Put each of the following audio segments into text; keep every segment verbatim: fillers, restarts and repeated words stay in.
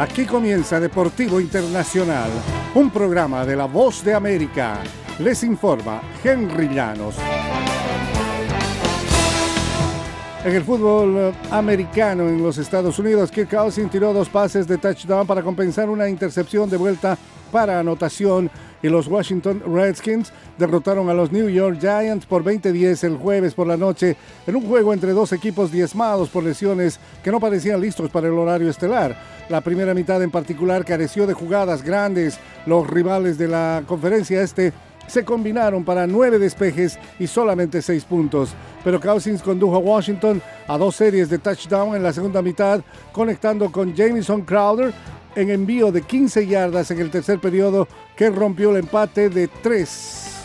Aquí comienza Deportivo Internacional, un programa de La Voz de América. Les informa Henry Llanos. En el fútbol americano en los Estados Unidos, Kirk Cousins tiró dos pases de touchdown para compensar una intercepción de vuelta para anotación, y los Washington Redskins derrotaron a los New York Giants por veinte a diez el jueves por la noche en un juego entre dos equipos diezmados por lesiones que no parecían listos para el horario estelar. La primera mitad en particular careció de jugadas grandes. Los rivales de la conferencia este se combinaron para nueve despejes y solamente seis puntos. Pero Cousins condujo a Washington a dos series de touchdown en la segunda mitad, conectando con Jamison Crowder en envío de quince yardas en el tercer periodo, que rompió el empate de tres.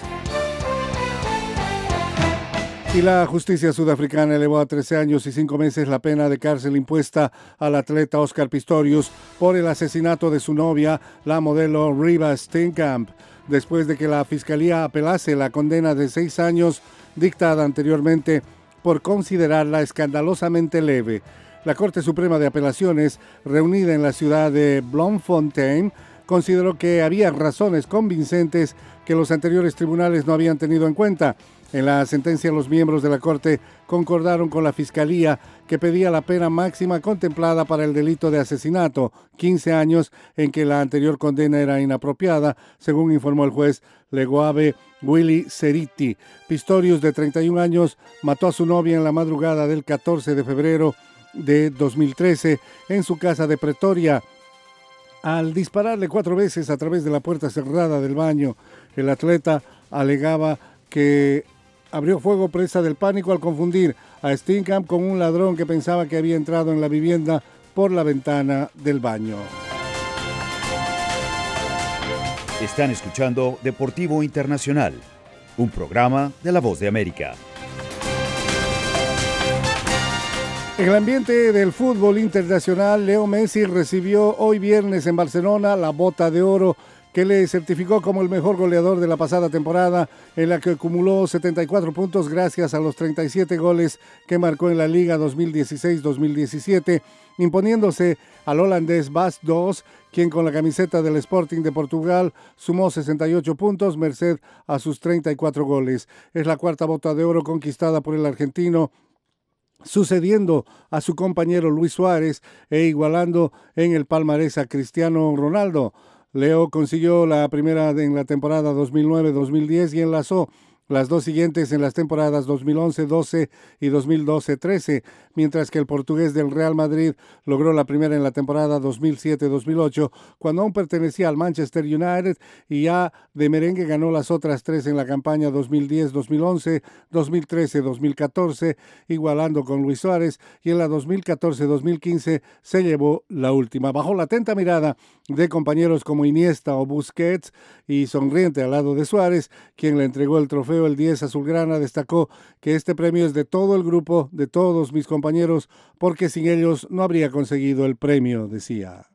Y la justicia sudafricana elevó a trece años y cinco meses la pena de cárcel impuesta al atleta Oscar Pistorius por el asesinato de su novia, la modelo Reeva Steenkamp, después de que la fiscalía apelase la condena de seis años dictada anteriormente por considerarla escandalosamente leve. La Corte Suprema de Apelaciones, reunida en la ciudad de Bloemfontein, consideró que había razones convincentes que los anteriores tribunales no habían tenido en cuenta. En la sentencia, los miembros de la Corte concordaron con la Fiscalía, que pedía la pena máxima contemplada para el delito de asesinato, quince años, en que la anterior condena era inapropiada, según informó el juez Legoave Willy Seriti. Pistorius, de treinta y un años, mató a su novia en la madrugada del catorce de febrero de dos mil trece en su casa de Pretoria. Al dispararle cuatro veces a través de la puerta cerrada del baño, el atleta alegaba que abrió fuego presa del pánico al confundir a Steenkamp con un ladrón que pensaba que había entrado en la vivienda por la ventana del baño. Están escuchando Deportivo Internacional, un programa de La Voz de América. En el ambiente del fútbol internacional, Leo Messi recibió hoy viernes en Barcelona la Bota de Oro, que le certificó como el mejor goleador de la pasada temporada, en la que acumuló setenta y cuatro puntos gracias a los treinta y siete goles que marcó en la Liga dos mil dieciséis dos mil diecisiete, imponiéndose al holandés Bas Dost, quien con la camiseta del Sporting de Portugal sumó sesenta y ocho puntos merced a sus treinta y cuatro goles. Es la cuarta Bota de Oro conquistada por el argentino, sucediendo a su compañero Luis Suárez e igualando en el palmarés a Cristiano Ronaldo. Leo consiguió la primera en la temporada dos mil nueve dos mil diez y enlazó las dos siguientes en las temporadas dos mil once doce y dos mil doce trece, mientras que el portugués del Real Madrid logró la primera en la temporada dos mil siete dos mil ocho, cuando aún pertenecía al Manchester United, y ya de merengue ganó las otras tres en la campaña dos mil diez dos mil once, dos mil trece dos mil catorce, igualando con Luis Suárez, y en la dos mil catorce dos mil quince se llevó la última. Bajo la atenta mirada de compañeros como Iniesta o Busquets, y sonriente al lado de Suárez, quien le entregó el trofeo, el diez azulgrana destacó que este premio es de todo el grupo, de todos mis compañeros, porque sin ellos no habría conseguido el premio, decía.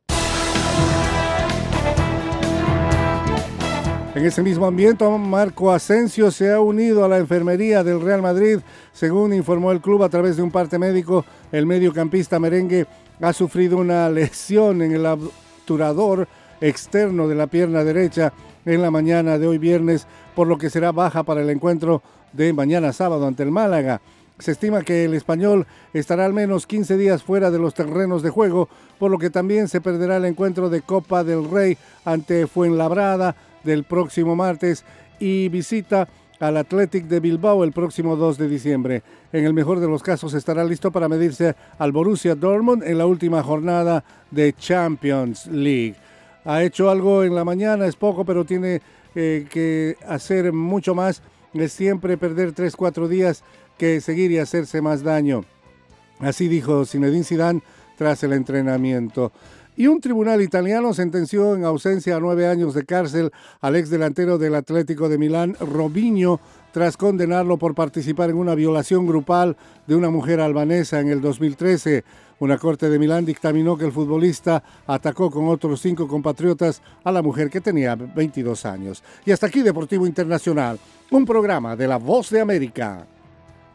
En ese mismo ambiente, Marco Asensio se ha unido a la enfermería del Real Madrid. Según informó el club a través de un parte médico, el mediocampista merengue ha sufrido una lesión en el obturador externo de la pierna derecha en la mañana de hoy viernes, por lo que será baja para el encuentro de mañana sábado ante el Málaga. Se estima que el español estará al menos quince días fuera de los terrenos de juego, por lo que también se perderá el encuentro de Copa del Rey ante Fuenlabrada del próximo martes y visita al Athletic de Bilbao el próximo dos de diciembre. En el mejor de los casos estará listo para medirse al Borussia Dortmund en la última jornada de Champions League. Ha hecho algo en la mañana, es poco, pero tiene eh, que hacer mucho más. Es siempre perder tres cuatro días que seguir y hacerse más daño. Así dijo Zinedine Zidane tras el entrenamiento. Y un tribunal italiano sentenció en ausencia a nueve años de cárcel al exdelantero del Atlético de Milán, Robinho, tras condenarlo por participar en una violación grupal de una mujer albanesa en el dos mil trece. Una corte de Milán dictaminó que el futbolista atacó con otros cinco compatriotas a la mujer, que tenía veintidós años. Y hasta aquí Deportivo Internacional, un programa de La Voz de América.